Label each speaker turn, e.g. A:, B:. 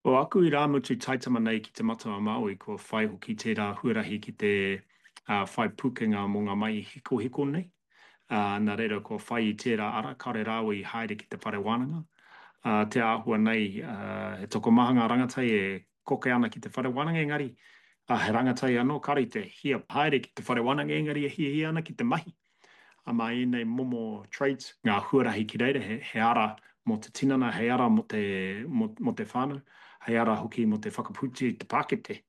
A: Ko aku I rā mutu taitama nei ki te mata o Maui, ko whai hoki tērā huarahi ki te whai pukenga mō ngā mai hiko hiko nei. Nā reira, ko whai I tērā ara, kaore rāua I haere ki te whare wānanga. Te āhua nei, he toko maha ngā rangatai e koke ana ki te whare wānanga, engari, he rangatai anō, kare te hia haere ki te whare wānanga, engari e hia hia ana ki te mahi. Mai nei momo trades, ngā huarahi ki reira, he ara mo te tinana, he ara mo te whānau, he ara hoki mo te whakaputi te Pākete.